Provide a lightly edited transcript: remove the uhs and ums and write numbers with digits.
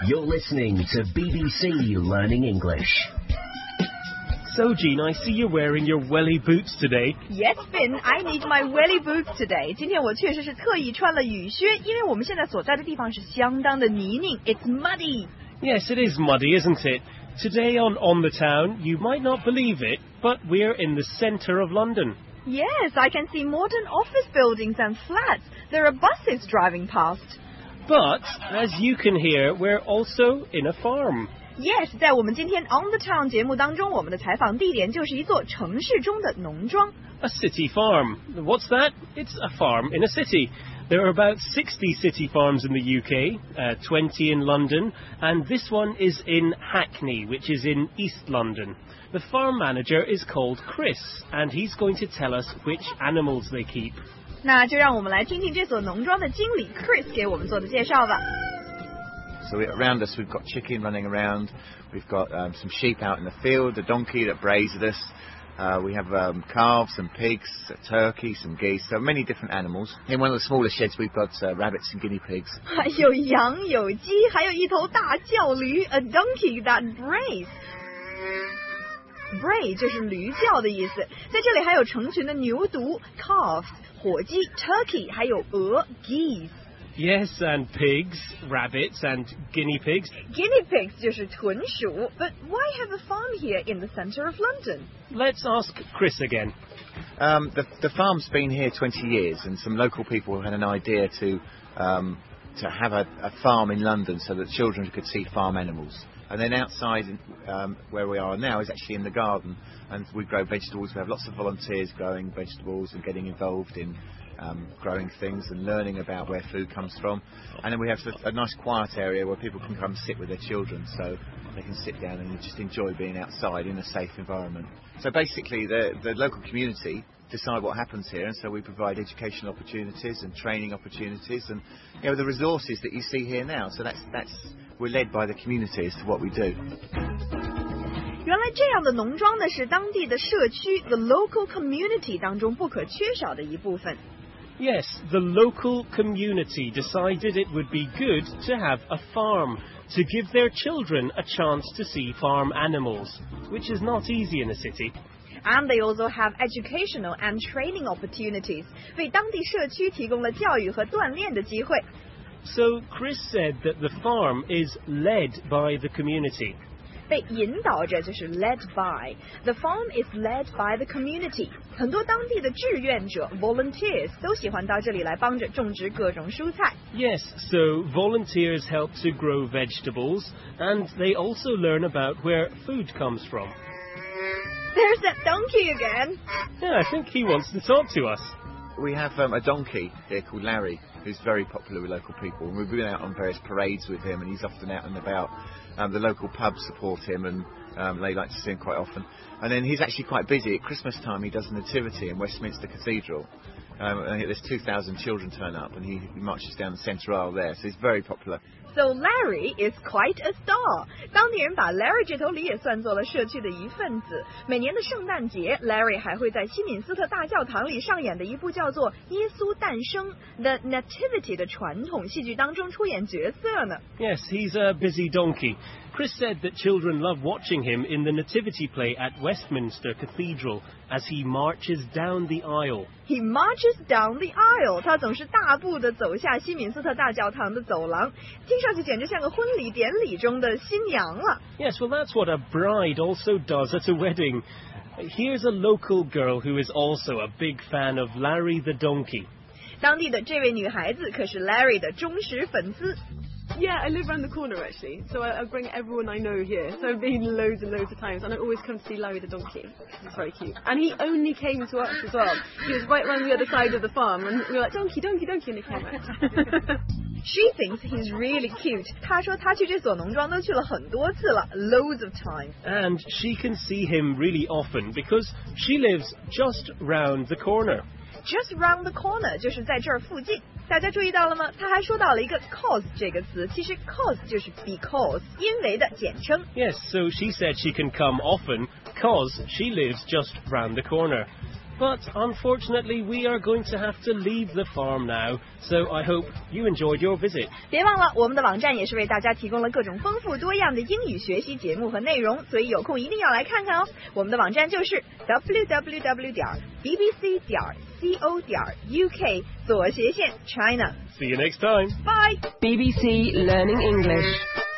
You're listening to BBC Learning English. So, Jean, I see you're wearing your welly boots today. Yes, Finn, I need my welly boots today. 今天我确实是特意穿了雨靴，因为我们现在所在的地方是相当的泥泞。It's muddy. Yes, it is muddy, isn't it? Today on the Town, you might not believe it, but we're in the centre of London. Yes, I can see modern office buildings and flats. There are buses driving past. But, as you can hear, we're also in a farm. Yes, 在我们今天 On the Town 节目当中，我们的采访地点就是一座城市中的农庄。 A city farm. What's that? It's a farm in a city. There are about 60 city farms in the UK, 20 in London, and this one is in Hackney, which is in East London. The farm manager is called Chris, and he's going to tell us which animals they keep. 那就让我们来听听这所农庄的经理 Chris 给我们做的介绍吧。 So around us we've got chicken running around, we've got some sheep out in the field, a donkey that brays at us, we have calves, some pigs, a turkey, some geese, so many different animals. In one of the smaller sheds we've got rabbits and guinea pigs. 还有羊有鸡，还有一头大叫驴 A donkey that brays. Bray 就是驴叫的意思，在这里还有成群的牛犊 calves, 火鸡 turkey, 还有鹅 geese.Yes, and pigs, rabbits, and guinea pigs. Guinea pigs 就是豚鼠 But why have a farm here in the centre of London? Let's ask Chris again. The farm's been here 20 years, and some local people had an idea to have a farm in London so that children could see farm animals. And then outside where we are now is actually in the garden, and we grow vegetables. We have lots of volunteers growing vegetables and getting involved in growing things and learning about where food comes from. And then we have a nice quiet area where people can come sit with their children, so they can sit down and just enjoy being outside in a safe environment. So basically the local community decide what happens here, and so we provide educational opportunities and training opportunities and the resources that you see here now. So that's we're led by the community as to what we do. 原来这样的农庄呢是当地的社区 the local community 当中不可缺少的一部分。 Yes, the local community decided it would be good to have a farm to give their children a chance to see farm animals, which is not easy in a city. And they also have educational and training opportunities, 为当地社区提供了教育和锻炼的机会。 So Chris said that the farm is led by the community. 被引导着就是 led by. The farm is led by the community. 很多当地的志愿者 volunteers 都喜欢到这里来帮着种植各种蔬菜。 Yes, so volunteers help to grow vegetables, and they also learn about where food comes from. There's that donkey again. Yeah, I think he wants to talk to us. We have a donkey here called Larry, who's very popular with local people. And we've been out on various parades with him, and he's often out and about. The local pubs support him, and they like to see him quite often. And then he's actually quite busy. At Christmas time, he does a nativity in Westminster Cathedral. And there's 2,000 children turn up, and he marches down the centre aisle there. So he's very popular. So Larry is quite a star. 当地人把 Larry 这头驴也算作了社区的一份子。每年的圣诞节 ，Larry 还会在西敏斯特大教堂里上演的一部叫做《耶稣诞生》The Nativity 的传统戏剧当中出演角色呢。 Yes, he's a busy donkey. Chris said that children love watching him in the nativity play at Westminster Cathedral as he marches down the aisle. He marches down the aisle. 他总是大步地走下西敏斯特大教堂的走廊，听上去简直像个婚礼典礼中的新娘了。 Yes, well, that's what a bride also does at a wedding. Here's a local girl who is also a big fan of Larry the donkey. 当地的这位女孩子可是 Larry 的忠实粉丝。 Yeah, I live around the corner actually, so I bring everyone I know here. So I've been loads and loads of times, and I always come to see Larry the donkey. He's very cute. And he only came to us as well. He was right around the other side of the farm, and we were like, donkey, donkey, donkey, and he came out. She thinks he's really cute. 她说她去这所农庄都去了很多次了 loads of times. And she can see him really often because she lives just round the corner. Just round the corner 就是在这儿附近。大家注意到了吗？他还说到了一个 cause 这个词，其实 cause 就是 because 因为的简称。 Yes, so she said she can come often because she lives just round the corner. But unfortunately, we are going to have to leave the farm now, so I hope you enjoyed your visit. 别忘了，我们的网站也是为大家提供了各种丰富多样的英语学习节目和内容，所以有空一定要来看看哦。我们的网站就是 www.bbc.co.uk /China。 See you next time. Bye. BBC Learning English.